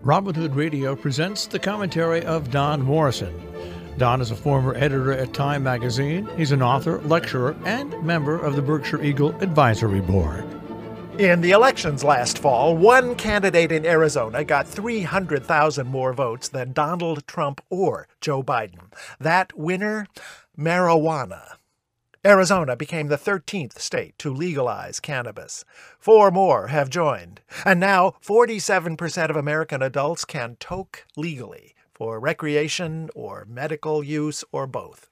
Robin Hood Radio presents the commentary of Don Morrison. Don is a former editor at Time magazine. He's an author, lecturer, and member of the Berkshire Eagle Advisory Board. In the elections last fall, one candidate in Arizona got 300,000 more votes than Donald Trump or Joe Biden. That winner? Marijuana. Arizona became the 13th state to legalize cannabis. 4 more have joined. And now 47% of American adults can toke legally for recreation or medical use or both.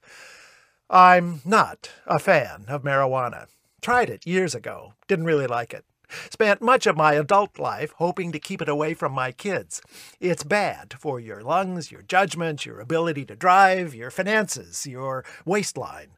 I'm not a fan of marijuana. Tried it years ago. Didn't really like it. Spent much of my adult life hoping to keep it away from my kids. It's bad for your lungs, your judgment, your ability to drive, your finances, your waistline.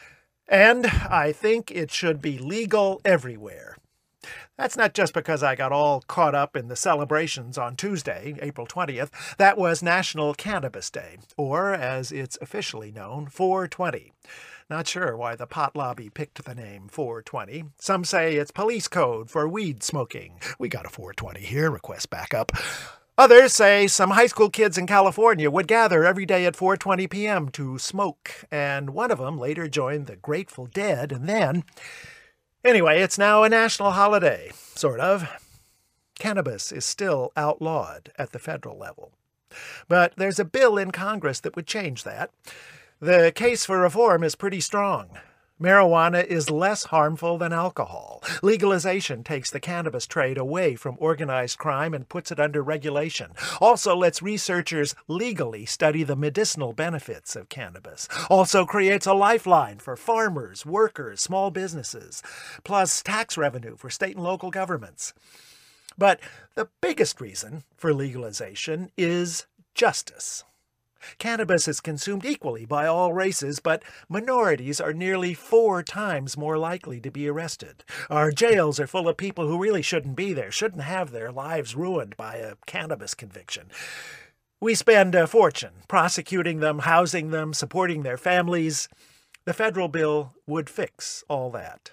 And I think it should be legal everywhere. That's not just because I got all caught up in the celebrations on Tuesday, April 20th. That was National Cannabis Day, or as it's officially known, 420. Not sure why the pot lobby picked the name 420. Some say it's police code for weed smoking. We got a 420 here, request backup. Others say some high school kids in California would gather every day at 4:20 p.m. to smoke, and one of them later joined the Grateful Dead, and then... Anyway, it's now a national holiday, sort of. Cannabis is still outlawed at the federal level. But there's a bill in Congress that would change that. The case for reform is pretty strong. Marijuana is less harmful than alcohol. Legalization takes the cannabis trade away from organized crime and puts it under regulation. Also lets researchers legally study the medicinal benefits of cannabis. Also creates a lifeline for farmers, workers, small businesses, plus tax revenue for state and local governments. But the biggest reason for legalization is justice. Cannabis is consumed equally by all races, but minorities are nearly 4 times more likely to be arrested. Our jails are full of people who really shouldn't be there, shouldn't have their lives ruined by a cannabis conviction. We spend a fortune prosecuting them, housing them, supporting their families. The federal bill would fix all that.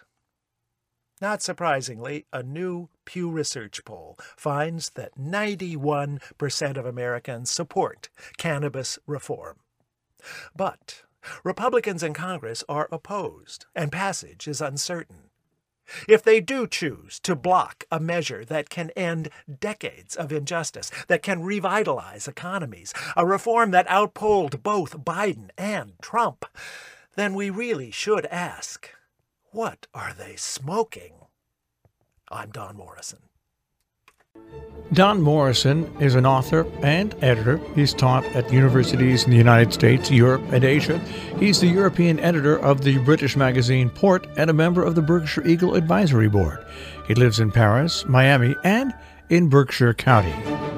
Not surprisingly, a new Pew Research poll finds that 91% of Americans support cannabis reform. But Republicans in Congress are opposed, and passage is uncertain. If they do choose to block a measure that can end decades of injustice, that can revitalize economies, a reform that outpolled both Biden and Trump, then we really should ask, what are they smoking? I'm Don Morrison. Don Morrison is an author and editor. He's taught at universities in the United States, Europe, and Asia. He's the European editor of the British magazine Port and a member of the Berkshire Eagle Advisory Board. He lives in Paris, Miami, and in Berkshire County.